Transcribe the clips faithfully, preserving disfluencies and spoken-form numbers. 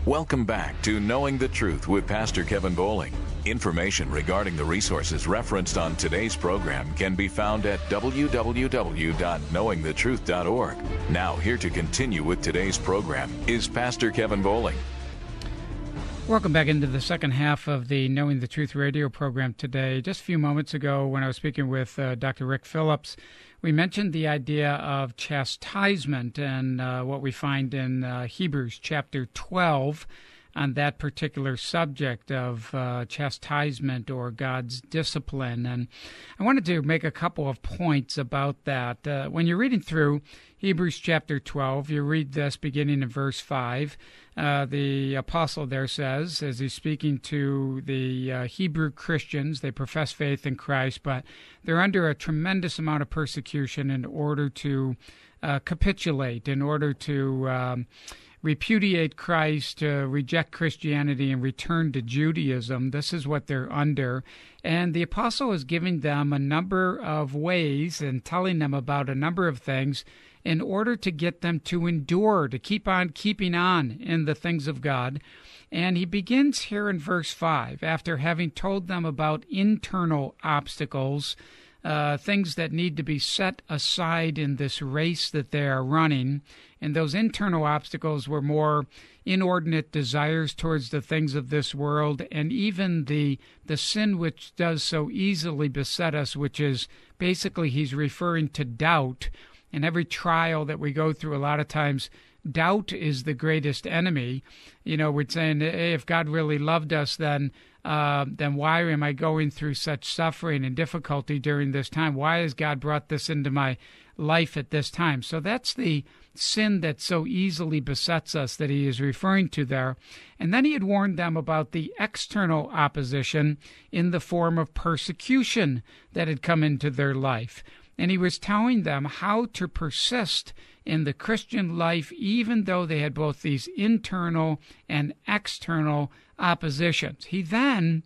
Welcome back to Knowing the Truth with Pastor Kevin Bowling. Information regarding the resources referenced on today's program can be found at w w w dot knowing the truth dot org. Now, here to continue with today's program is Pastor Kevin Bowling. Welcome back into the second half of the Knowing the Truth radio program today. Just a few moments ago when I was speaking with uh, Doctor Rick Phillips, we mentioned the idea of chastisement and uh, what we find in uh, Hebrews chapter twelve on that particular subject of uh, chastisement or God's discipline. And I wanted to make a couple of points about that. Uh, when you're reading through Hebrews chapter twelve, you read this beginning in verse five. Uh, the apostle there says, as he's speaking to the uh, Hebrew Christians, they profess faith in Christ, but they're under a tremendous amount of persecution in order to uh, capitulate, in order to um, repudiate Christ, to reject Christianity, and return to Judaism. This is what they're under. And the apostle is giving them a number of ways and telling them about a number of things in order to get them to endure, to keep on keeping on in the things of God. And he begins here in verse five, after having told them about internal obstacles, uh, things that need to be set aside in this race that they are running. And those internal obstacles were more inordinate desires towards the things of this world, and even the the sin which does so easily beset us, which is basically he's referring to doubt. In every trial that we go through, a lot of times, doubt is the greatest enemy. You know, we're saying, hey, if God really loved us, then uh, then why am I going through such suffering and difficulty during this time? Why has God brought this into my life at this time? So that's the sin that so easily besets us that he is referring to there. And then he had warned them about the external opposition in the form of persecution that had come into their life. And he was telling them how to persist in the Christian life, even though they had both these internal and external oppositions. He then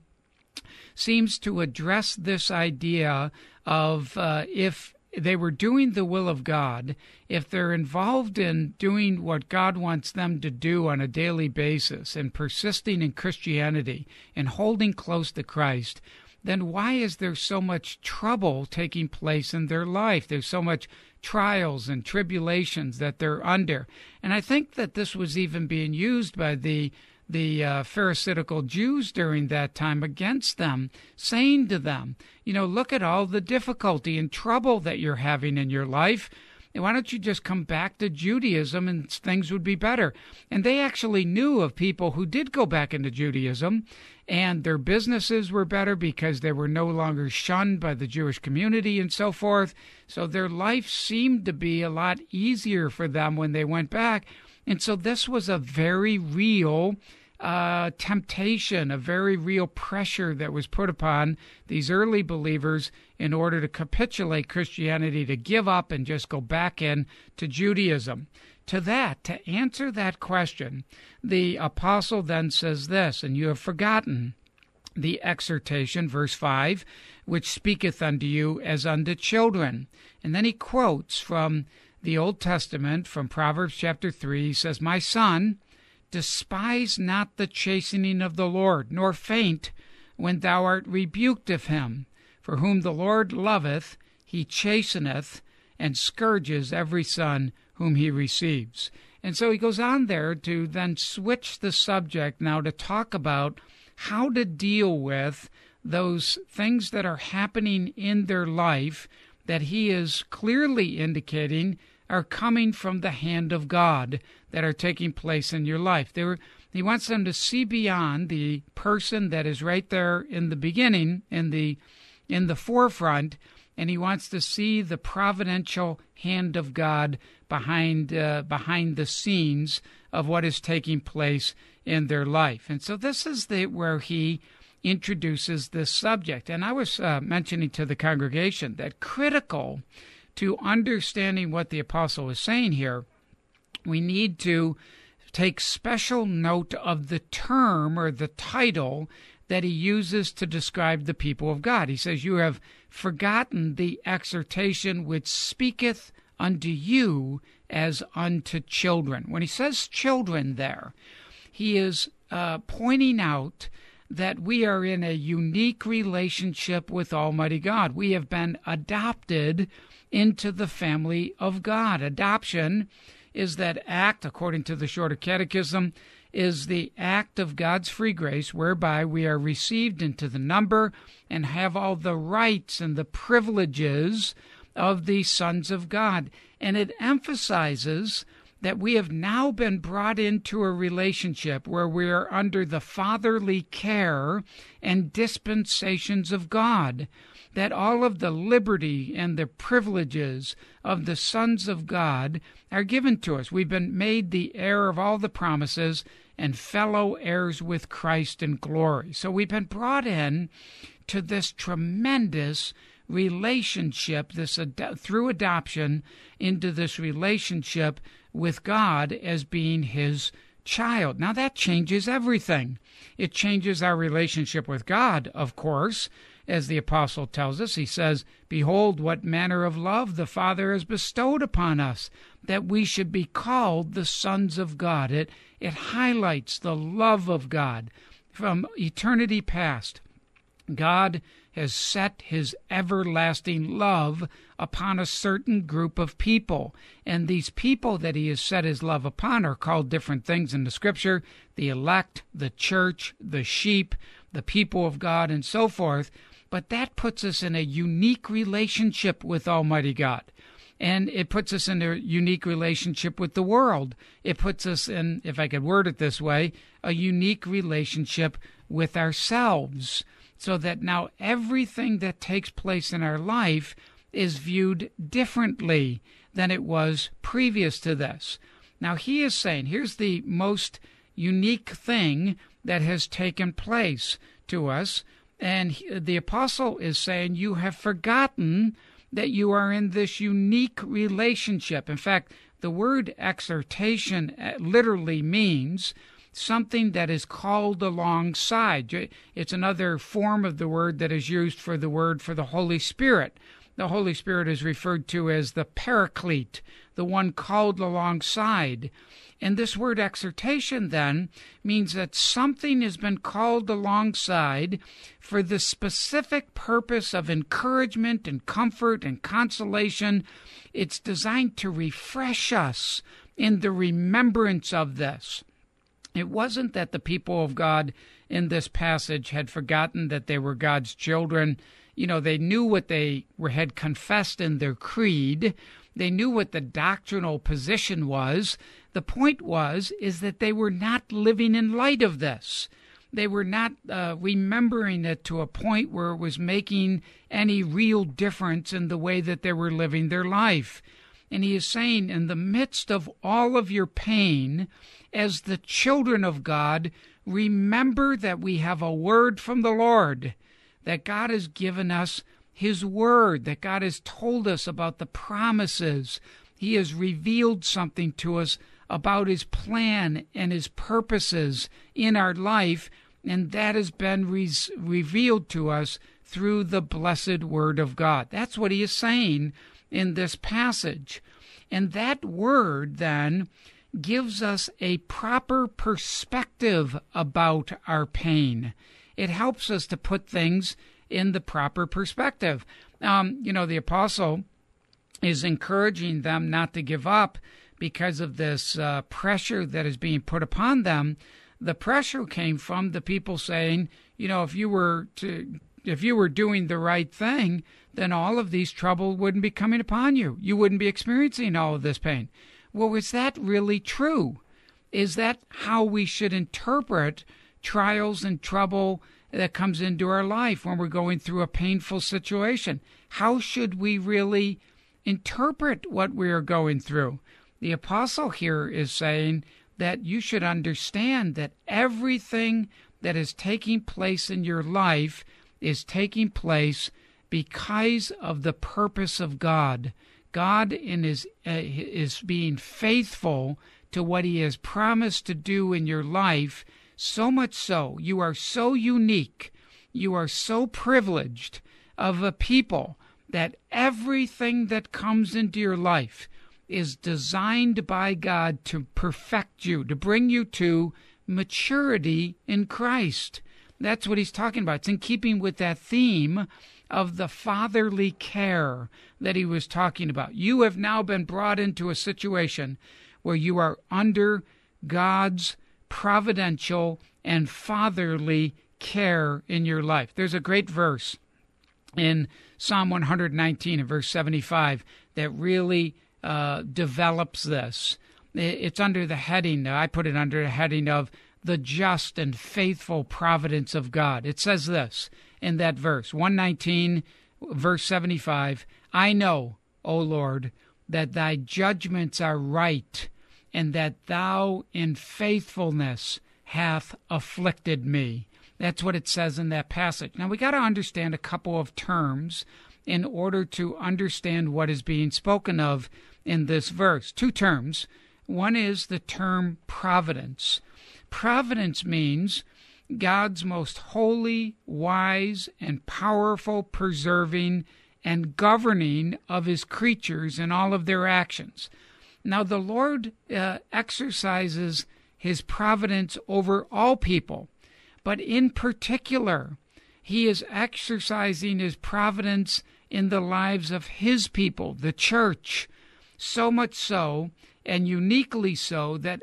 seems to address this idea of uh, if they were doing the will of God, if they're involved in doing what God wants them to do on a daily basis and persisting in Christianity and holding close to Christ, then why is there so much trouble taking place in their life? There's so much trials and tribulations that they're under. And I think that this was even being used by the the uh, Pharisaical Jews during that time against them, saying to them, you know, look at all the difficulty and trouble that you're having in your life. Why don't you just come back to Judaism and things would be better? And they actually knew of people who did go back into Judaism, and their businesses were better because they were no longer shunned by the Jewish community and so forth. So their life seemed to be a lot easier for them when they went back. And so this was a very real uh, temptation, a very real pressure that was put upon these early believers in order to capitulate Christianity, to give up and just go back in to Judaism. To that, to answer that question, the apostle then says this, and you have forgotten the exhortation, verse five, which speaketh unto you as unto children. And then he quotes from the Old Testament, from Proverbs chapter three. He says, my son, despise not the chastening of the Lord, nor faint when thou art rebuked of him. For whom the Lord loveth, he chasteneth, and scourges every son whom he receives. And so he goes on there to then switch the subject now to talk about how to deal with those things that are happening in their life that he is clearly indicating are coming from the hand of God, that are taking place in your life. They were, he wants them to see beyond the person that is right there in the beginning, in the in the forefront, and he wants to see the providential hand of God behind uh, behind the scenes of what is taking place in their life. And so this is the where he introduces this subject. And I was uh, mentioning to the congregation that critical to understanding what the apostle is saying here, we need to take special note of the term or the title that he uses to describe the people of God. He says, you have forgotten the exhortation which speaketh unto you as unto children. When he says children there, he is uh, pointing out that we are in a unique relationship with Almighty God. We have been adopted into the family of God. Adoption is that act, according to the Shorter Catechism, is the act of God's free grace whereby we are received into the number and have all the rights and the privileges of the sons of God. And it emphasizes that we have now been brought into a relationship where we are under the fatherly care and dispensations of God, that all of the liberty and the privileges of the sons of God are given to us. We've been made the heir of all the promises and fellow heirs with Christ in glory. So we've been brought in to this tremendous relationship, this ad- through adoption into this relationship with God as being his child. Now that changes everything. It changes our relationship with God, of course, as the apostle tells us. He says, "Behold, what manner of love the Father has bestowed upon us, that we should be called the sons of God." It, it highlights the love of God from eternity past. God has set his everlasting love upon a certain group of people. And these people that he has set his love upon are called different things in the Scripture: the elect, the church, the sheep, the people of God, and so forth. But that puts us in a unique relationship with Almighty God. And it puts us in a unique relationship with the world. It puts us in, if I could word it this way, a unique relationship with ourselves, so that now everything that takes place in our life is viewed differently than it was previous to this. Now he is saying, here's the most unique thing that has taken place to us, and he, the apostle is saying, you have forgotten that you are in this unique relationship. In fact, the word exhortation literally means something that is called alongside. It's another form of the word that is used for the word for the Holy Spirit. The Holy Spirit is referred to as the Paraclete, the one called alongside. And this word exhortation then means that something has been called alongside for the specific purpose of encouragement and comfort and consolation. It's designed to refresh us in the remembrance of this. It wasn't that the people of God in this passage had forgotten that they were God's children. You know, they knew what they were, had confessed in their creed. They knew what the doctrinal position was. The point was, is that they were not living in light of this. They were not uh, remembering it to a point where it was making any real difference in the way that they were living their life. And he is saying, in the midst of all of your pain, as the children of God, remember that we have a word from the Lord, that God has given us his word, that God has told us about the promises. He has revealed something to us about his plan and his purposes in our life, and that has been re- revealed to us through the blessed word of God. That's what he is saying in this passage. And that word then gives us a proper perspective about our pain. It helps us to put things in the proper perspective. Um, you know, the apostle is encouraging them not to give up because of this uh, pressure that is being put upon them. The pressure came from the people saying, you know, if you were to, if you were doing the right thing, then all of these trouble wouldn't be coming upon you. You wouldn't be experiencing all of this pain. Well, is that really true? Is that how we should interpret trials and trouble that comes into our life when we're going through a painful situation? How should we really interpret what we are going through? The apostle here is saying that you should understand that everything that is taking place in your life is taking place because of the purpose of God. God in his, uh, is being faithful to what he has promised to do in your life, so much so, you are so unique, you are so privileged of a people that everything that comes into your life is designed by God to perfect you, to bring you to maturity in Christ. That's what he's talking about. It's in keeping with that theme of the fatherly care that he was talking about. You have now been brought into a situation where you are under God's providential and fatherly care in your life. There's a great verse in Psalm one nineteen, in verse seventy-five, that really uh, develops this. It's under the heading, I put it under the heading of the just and faithful providence of God. It says this in that verse, one nineteen, verse seventy-five, I know, O Lord, that thy judgments are right, and that thou in faithfulness hath afflicted me. That's what it says in that passage. Now, we got to understand a couple of terms in order to understand what is being spoken of in this verse. Two terms. One is the term providence. Providence means God's most holy, wise, and powerful preserving and governing of his creatures in all of their actions. Now, the Lord uh, exercises his providence over all people, but in particular, he is exercising his providence in the lives of his people, the church, so much so, and uniquely so, that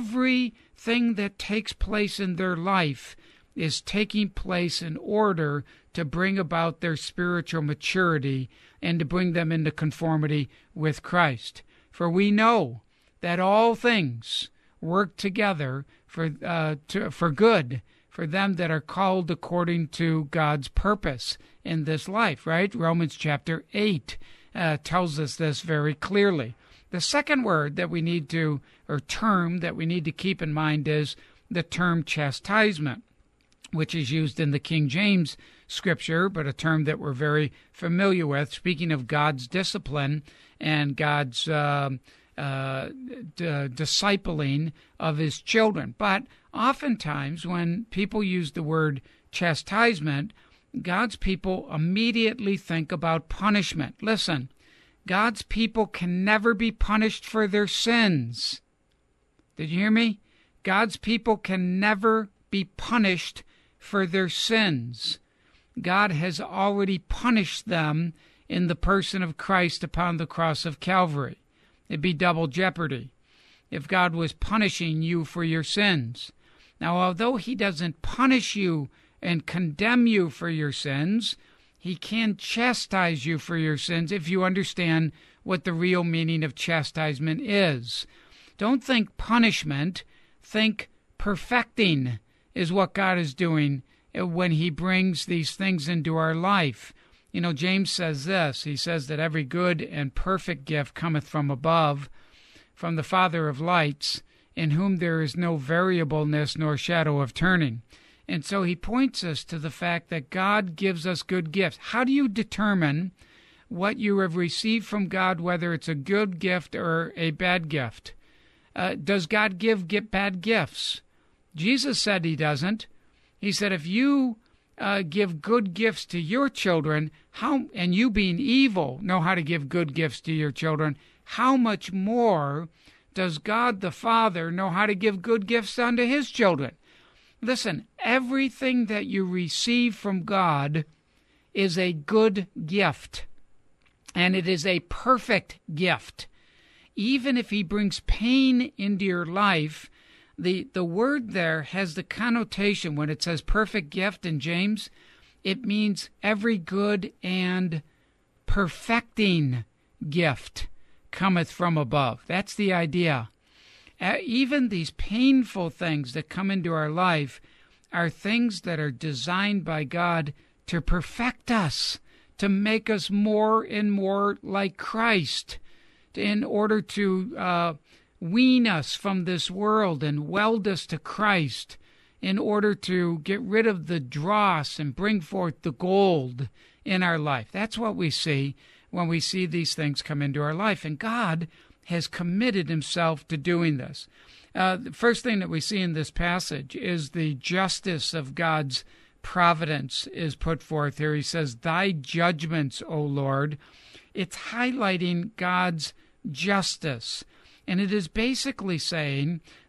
everything that takes place in their life is taking place in order to bring about their spiritual maturity and to bring them into conformity with Christ. For we know that all things work together for uh, to, for good for them that are called according to God's purpose in this life, right? Romans chapter eight uh, tells us this very clearly. The second word that we need to, or term that we need to keep in mind is the term chastisement, which is used in the King James Scripture, but a term that we're very familiar with, speaking of God's discipline and God's uh, uh, d- discipling of his children. But oftentimes when people use the word chastisement, God's people immediately think about punishment. Listen, God's people can never be punished for their sins. Did you hear me? God's people can never be punished for their sins. God has already punished them in the person of Christ upon the cross of Calvary. It'd be double jeopardy if God was punishing you for your sins. Now, although he doesn't punish you and condemn you for your sins, he can chastise you for your sins if you understand what the real meaning of chastisement is. Don't think punishment, think perfecting is what God is doing when he brings these things into our life. You know, James says this. He says that every good and perfect gift cometh from above, from the Father of lights, in whom there is no variableness nor shadow of turning. And so he points us to the fact that God gives us good gifts. How do you determine what you have received from God, whether it's a good gift or a bad gift? Uh, does God give get bad gifts? Jesus said he doesn't. He said, if you uh, give good gifts to your children, how and you being evil know how to give good gifts to your children, how much more does God the Father know how to give good gifts unto his children? Listen, everything that you receive from God is a good gift, and it is a perfect gift. Even if he brings pain into your life, the, the word there has the connotation, when it says perfect gift in James, it means every good and perfecting gift cometh from above. That's the idea. Uh, even these painful things that come into our life are things that are designed by God to perfect us, to make us more and more like Christ, in order to uh, wean us from this world and weld us to Christ, in order to get rid of the dross and bring forth the gold in our life. That's what we see when we see these things come into our life. And God has committed himself to doing this. Uh, the first thing that we see in this passage is the justice of God's providence is put forth here. He says, thy judgments, O Lord. It's highlighting God's justice. And it is basically saying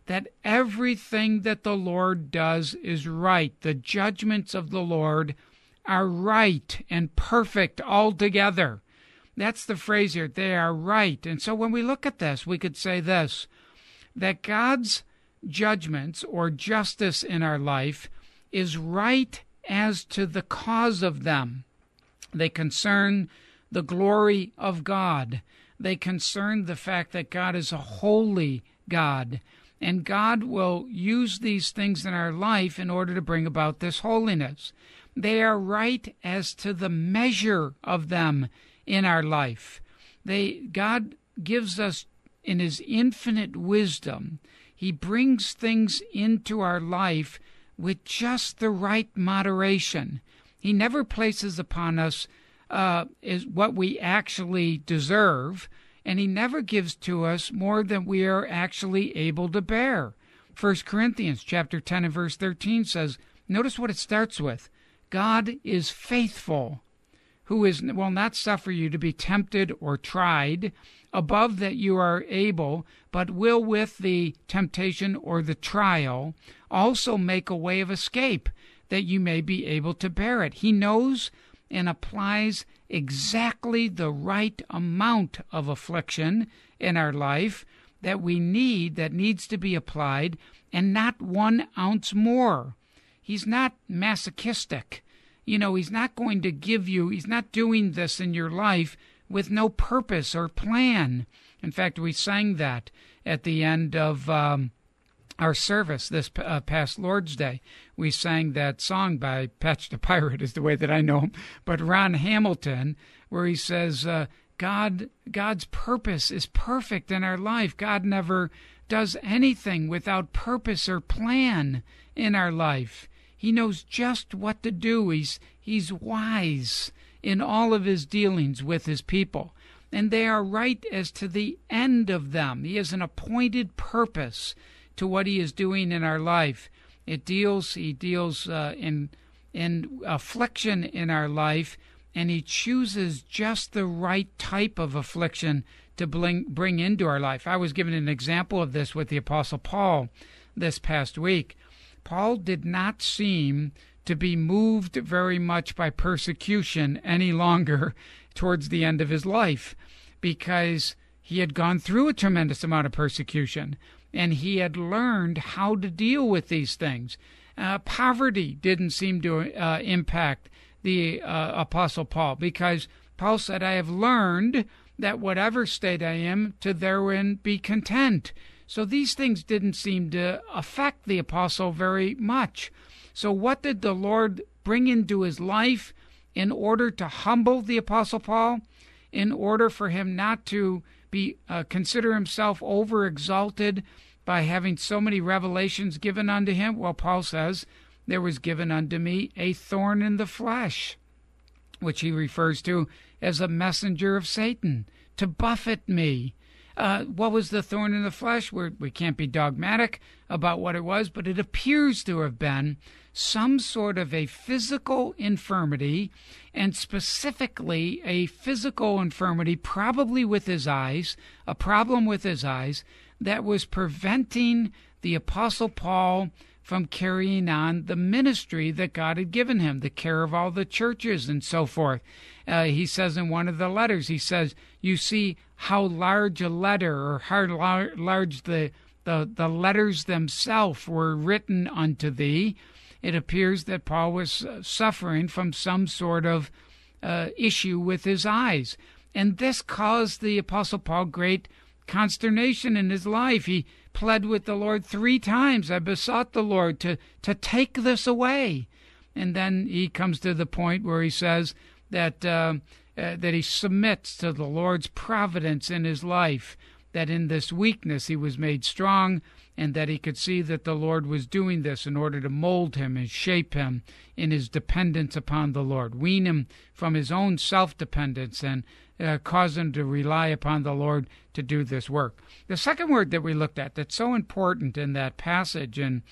that everything that the Lord does is right. The judgments of the Lord are right and perfect altogether. That's the phrase here. They are right. And so when we look at this, we could say this, that God's judgments or justice in our life is right as to the cause of them. They concern the glory of God. They concern the fact that God is a holy God. And God will use these things in our life in order to bring about this holiness. They are right as to the measure of them in our life. They, God gives us in his infinite wisdom, he brings things into our life with just the right moderation. He never places upon us uh, is what we actually deserve, and he never gives to us more than we are actually able to bear. First Corinthians chapter ten and verse thirteen says, notice what it starts with, God is faithful, who is will not suffer you to be tempted or tried above that you are able, but will with the temptation or the trial also make a way of escape, that you may be able to bear it. He knows and applies exactly the right amount of affliction in our life that we need, that needs to be applied, and not one ounce more. He's not masochistic. You know, he's not going to give you, he's not doing this in your life with no purpose or plan. In fact, we sang that at the end of um, our service this uh, past Lord's Day. We sang that song by Patch the Pirate, is the way that I know him, but Ron Hamilton, where he says, uh, God, God's purpose is perfect in our life. God never does anything without purpose or plan in our life. He knows just what to do. He's, he's wise in all of his dealings with his people. And they are right as to the end of them. He has an appointed purpose to what he is doing in our life. It deals, he deals uh, in, in affliction in our life, and he chooses just the right type of affliction to bring, bring into our life. I was given an example of this with the Apostle Paul this past week. Paul did not seem to be moved very much by persecution any longer towards the end of his life, because he had gone through a tremendous amount of persecution, and he had learned how to deal with these things. Uh, poverty didn't seem to uh, impact the uh, Apostle Paul, because Paul said, I have learned that whatever state I am, to therein be content. So these things didn't seem to affect the apostle very much. So what did the Lord bring into his life in order to humble the Apostle Paul, in order for him not to be uh, consider himself over-exalted by having so many revelations given unto him? Well, Paul says, there was given unto me a thorn in the flesh, which he refers to as a messenger of Satan, to buffet me. Uh, what was the thorn in the flesh? We're, we can't be dogmatic about what it was, but it appears to have been some sort of a physical infirmity, and specifically a physical infirmity, probably with his eyes, a problem with his eyes, that was preventing the Apostle Paul from carrying on the ministry that God had given him, the care of all the churches and so forth. Uh, he says in one of the letters, he says, you see how large a letter, or how lar- large the, the, the letters themselves were written unto thee. It appears that Paul was uh, suffering from some sort of uh, issue with his eyes. And this caused the Apostle Paul great consternation in his life. He pled with the Lord three times. I besought the Lord to, to take this away. And then he comes to the point where he says that uh, uh, that he submits to the Lord's providence in his life, that in this weakness he was made strong, and that he could see that the Lord was doing this in order to mold him and shape him in his dependence upon the Lord, wean him from his own self-dependence, and uh, cause him to rely upon the Lord to do this work. The second word that we looked at that's so important in that passage in,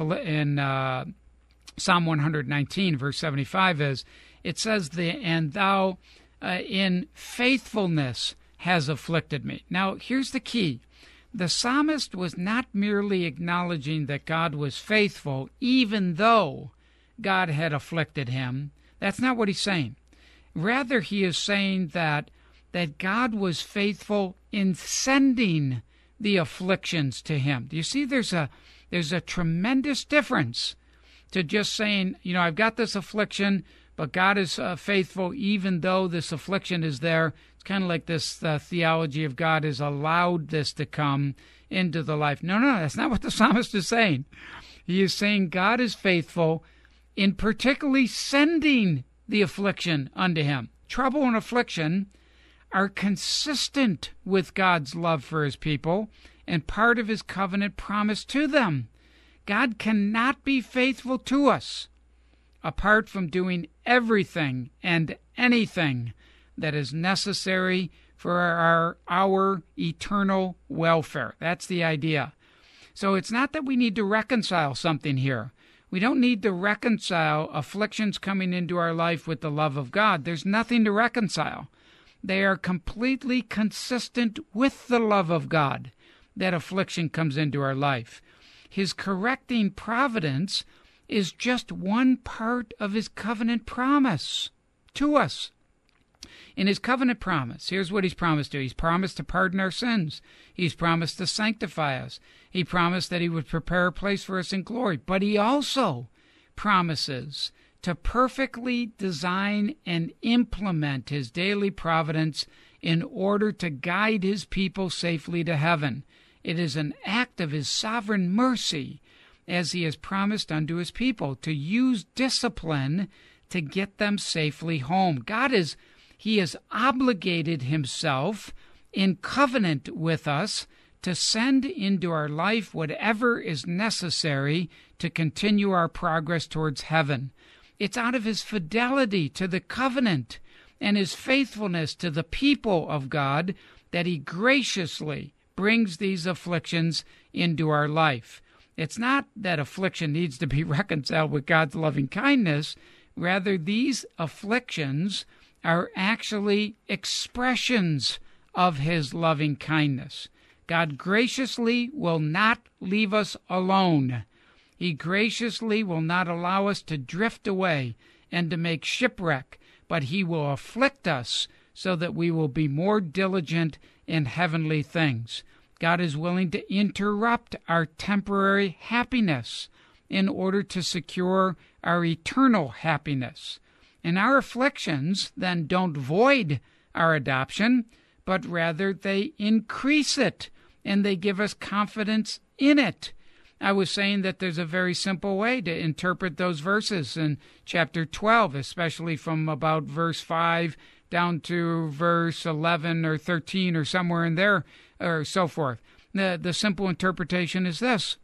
in uh, Psalm one nineteen, verse seventy-five is, it says, the, and thou uh, in faithfulness has afflicted me. Now, here's the key. the psalmist was not merely acknowledging that God was faithful, even though God had afflicted him. That's not what he's saying. Rather, he is saying that, that God was faithful in sending the afflictions to him. Do you see there's a, there's a tremendous difference to just saying, you know, I've got this affliction, but God is uh, faithful even though this affliction is there. It's kind of like this uh, theology of God has allowed this to come into the life. No, no, that's not what the psalmist is saying. He is saying God is faithful in particularly sending the affliction unto him. Trouble and affliction are consistent with God's love for his people and part of his covenant promise to them. God cannot be faithful to us apart from doing everything and anything that is necessary for our, our eternal welfare. That's the idea. So it's not that we need to reconcile something here. We don't need to reconcile afflictions coming into our life with the love of God. There's nothing to reconcile. They are completely consistent with the love of God that affliction comes into our life. His correcting providence is just one part of his covenant promise to us. In his covenant promise, here's what he's promised to. He's promised to pardon our sins. He's promised to sanctify us. He promised that he would prepare a place for us in glory. But he also promises to perfectly design and implement his daily providence in order to guide his people safely to heaven. It is an act of his sovereign mercy, as he has promised unto his people, to use discipline to get them safely home. God is, he has obligated himself in covenant with us to send into our life whatever is necessary to continue our progress towards heaven. It's out of his fidelity to the covenant and his faithfulness to the people of God that he graciously brings these afflictions into our life. It's not that affliction needs to be reconciled with God's loving kindness. Rather, these afflictions are actually expressions of his loving kindness. God graciously will not leave us alone. He graciously will not allow us to drift away and to make shipwreck, but he will afflict us so that we will be more diligent in heavenly things. God is willing to interrupt our temporary happiness in order to secure our eternal happiness. And our afflictions then don't void our adoption, but rather they increase it, and they give us confidence in it. I was saying that there's a very simple way to interpret those verses in chapter twelve, especially from about verse five down to verse eleven or thirteen or somewhere in there, or so forth. The, the simple interpretation is this: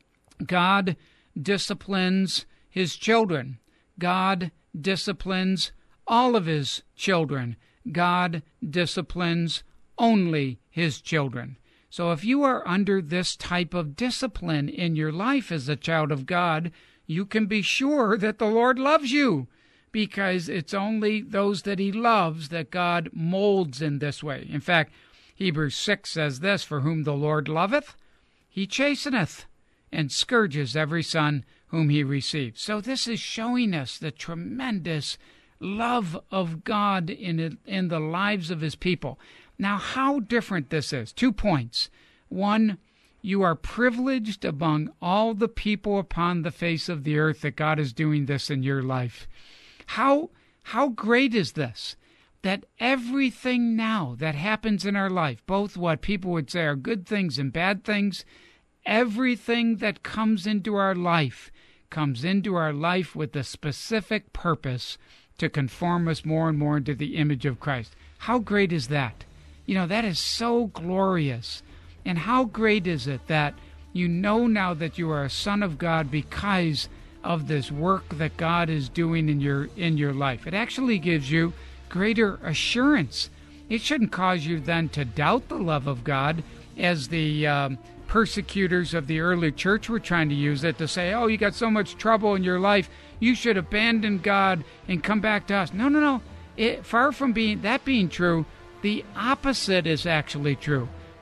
God disciplines his children. God disciplines all of his children. God disciplines only his children. So if you are under this type of discipline in your life as a child of God, you can be sure that the Lord loves you, because it's only those that he loves that God molds in this way. In fact, Hebrews six says this: for whom the Lord loveth, he chasteneth, and scourges every son whom he receives. So this is showing us the tremendous love of God in it, in the lives of his people. Now, how different this is. Two points. One, you are privileged among all the people upon the face of the earth that God is doing this in your life. How, how great is this? That everything now that happens in our life, both what people would say are good things and bad things, everything that comes into our life comes into our life with a specific purpose to conform us more and more into the image of Christ. How great is that? You know, that is so glorious. And how great is it that you know now that you are a son of God because of this work that God is doing in your in your life. It actually gives you greater assurance. It shouldn't cause you then to doubt the love of God, as the um, persecutors of the early church were trying to use it to say, oh, you got so much trouble in your life, you should abandon God and come back to us. No, no, no. It, far from being that being true, the opposite is actually true.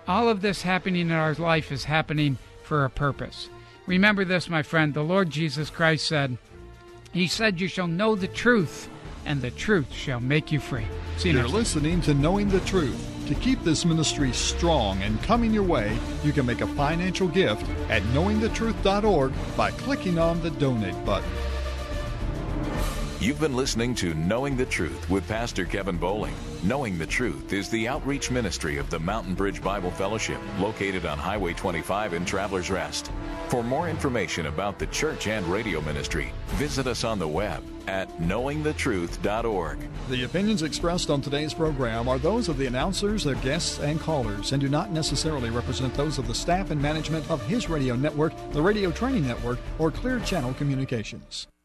All of this happening in our life is happening for a purpose. Remember this, my friend. The Lord Jesus Christ said, He said, you shall know the truth, and the truth shall make you free. See you You're next time. listening to Knowing the Truth. To keep this ministry strong and coming your way, you can make a financial gift at knowing the truth dot org by clicking on the donate button. You've been listening to Knowing the Truth with Pastor Kevin Bowling. Knowing the Truth is the outreach ministry of the Mountain Bridge Bible Fellowship, located on Highway twenty-five in Travelers Rest. For more information about the church and radio ministry, visit us on the web at knowing the truth dot org. The opinions expressed on today's program are those of the announcers, their guests, and callers, and do not necessarily represent those of the staff and management of His Radio Network, the Radio Training Network, or Clear Channel Communications.